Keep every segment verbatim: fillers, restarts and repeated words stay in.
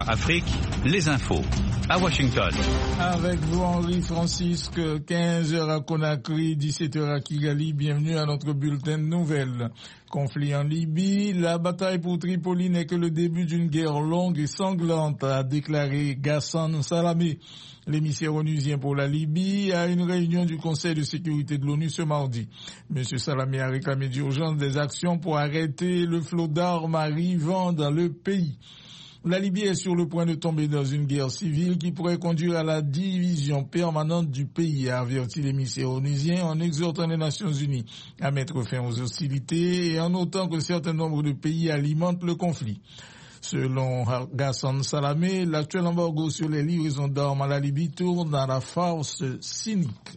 Afrique, les infos, à Washington. Avec vous, Henri Francisque, quinze heures à Conakry, dix-sept heures à Kigali. Bienvenue à notre bulletin de nouvelles. Conflit en Libye, la bataille pour Tripoli n'est que le début d'une guerre longue et sanglante, a déclaré Ghassan Salamé, l'émissaire onusien pour la Libye, à une réunion du Conseil de sécurité de l'ONU ce mardi. Monsieur Salamé a réclamé d'urgence des actions pour arrêter le flot d'armes arrivant dans le pays. La Libye est sur le point de tomber dans une guerre civile qui pourrait conduire à la division permanente du pays, a averti l'émissaire onusien en exhortant les Nations Unies à mettre fin aux hostilités et en notant que certain nombre de pays alimentent le conflit. Selon Ghassan Salamé, l'actuel embargo sur les livraisons d'armes à la Libye tourne à la farce cynique.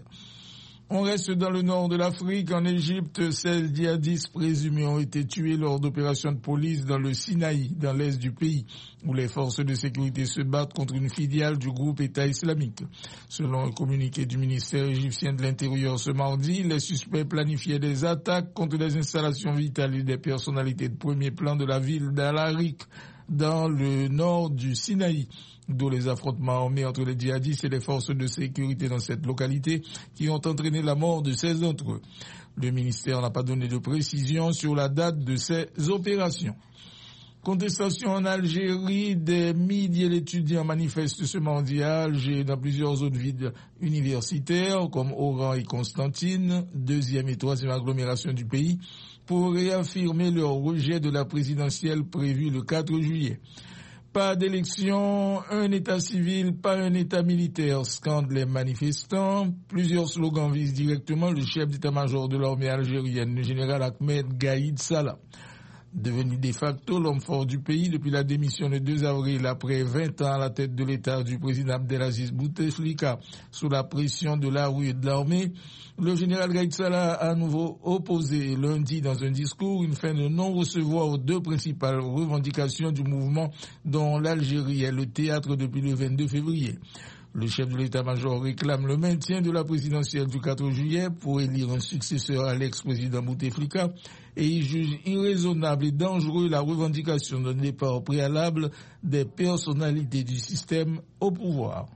On reste dans le nord de l'Afrique. En Égypte, seize djihadistes présumés ont été tués lors d'opérations de police dans le Sinaï, dans l'est du pays, où les forces de sécurité se battent contre une filiale du groupe État islamique. Selon un communiqué du ministère égyptien de l'Intérieur ce mardi, les suspects planifiaient des attaques contre les installations vitales et des personnalités de premier plan de la ville d'Al-Arik, dans le nord du Sinaï, d'où les affrontements armés entre les djihadistes et les forces de sécurité dans cette localité qui ont entraîné la mort de seize d'entre eux. Le ministère n'a pas donné de précision sur la date de ces opérations. Contestation en Algérie, des milliers d'étudiants manifestent ce mardi à Alger et dans plusieurs autres villes universitaires comme Oran et Constantine, deuxième et troisième agglomération du pays, pour réaffirmer leur rejet de la présidentielle prévue le quatre juillet. Pas d'élection, un état civil, pas un état militaire, scandent les manifestants. Plusieurs slogans visent directement le chef d'état-major de l'armée algérienne, le général Ahmed Gaïd Salah. Devenu de facto l'homme fort du pays depuis la démission le deux avril après vingt ans à la tête de l'État du président Abdelaziz Bouteflika sous la pression de la rue et de l'armée, le général Gaïd Salah a à nouveau opposé lundi dans un discours une fin de non-recevoir aux deux principales revendications du mouvement dont l'Algérie est le théâtre depuis le vingt-deux février. Le chef de l'état-major réclame le maintien de la présidentielle du quatre juillet pour élire un successeur à l'ex-président Bouteflika et il juge irraisonnable et dangereux la revendication d'un départ préalable des personnalités du système au pouvoir.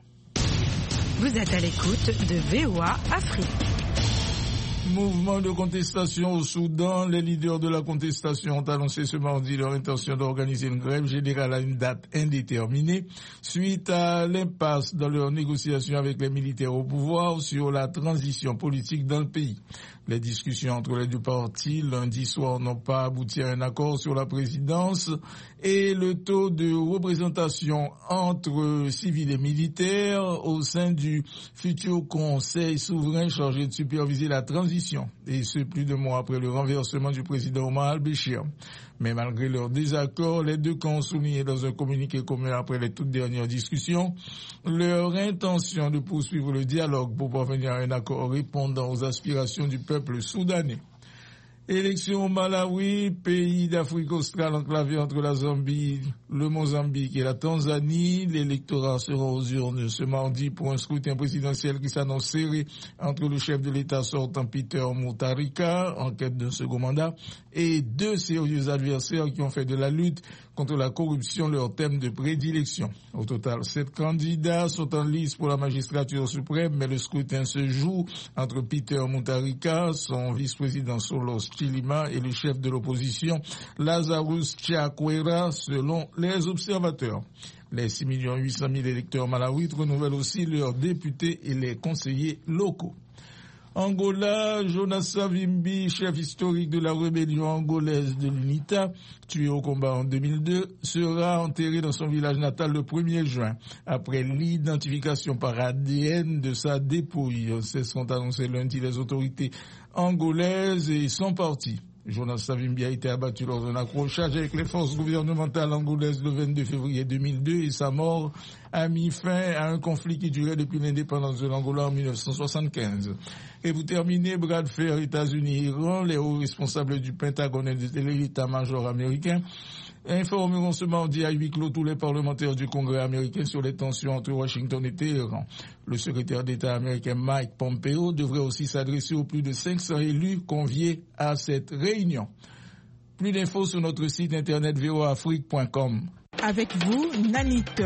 Vous êtes à l'écoute de V O A Afrique. Mouvement de contestation au Soudan, les leaders de la contestation ont annoncé ce mardi leur intention d'organiser une grève générale à une date indéterminée suite à l'impasse dans leurs négociations avec les militaires au pouvoir sur la transition politique dans le pays. Les discussions entre les deux partis lundi soir n'ont pas abouti à un accord sur la présidence et le taux de représentation entre civils et militaires au sein du futur Conseil souverain chargé de superviser la transition, et ce plus de mois après le renversement du président Omar al-Béchir. Mais malgré leur désaccord, les deux camps ont souligné dans un communiqué commun après les toutes dernières discussions leur intention de poursuivre le dialogue pour parvenir à un accord répondant aux aspirations du peuple soudanais. Élection au Malawi, pays d'Afrique australe enclavé entre la Zambie, le Mozambique et la Tanzanie. L'électorat sera aux urnes ce mardi pour un scrutin présidentiel qui s'annonce serré entre le chef de l'État sortant Peter Mutharika, en quête d'un second mandat, et deux sérieux adversaires qui ont fait de la lutte contre la corruption leur thème de prédilection. Au total, sept candidats sont en lice pour la magistrature suprême, mais le scrutin se joue entre Peter Mutharika, son vice-président Solos Chilima et le chef de l'opposition Lazarus Chakwera, selon les observateurs. Les six millions huit cent mille électeurs malawis renouvellent aussi leurs députés et les conseillers locaux. Angola, Jonas Savimbi, chef historique de la rébellion angolaise de l'UNITA, tué au combat en deux mille deux, sera enterré dans son village natal le premier juin, après l'identification par A D N de sa dépouille. C'est ce qu'ont annoncé lundi les autorités angolaises et son parti. Jonas Savimbi a été abattu lors d'un accrochage avec les forces gouvernementales angolaises le vingt-deux février deux mille deux et sa mort a mis fin à un conflit qui durait depuis l'indépendance de l'Angola en mille neuf cent soixante-quinze. Et pour terminer, bras de fer États-Unis-Iran, les hauts responsables du Pentagone et de l'état-major américain informeront ce mardi à huis clos tous les parlementaires du Congrès américain sur les tensions entre Washington et Téhéran. Le secrétaire d'État américain Mike Pompeo devrait aussi s'adresser aux plus de cinq cents élus conviés à cette réunion. Plus d'infos sur notre site internet v o a afrique point com. Avec vous, Nanit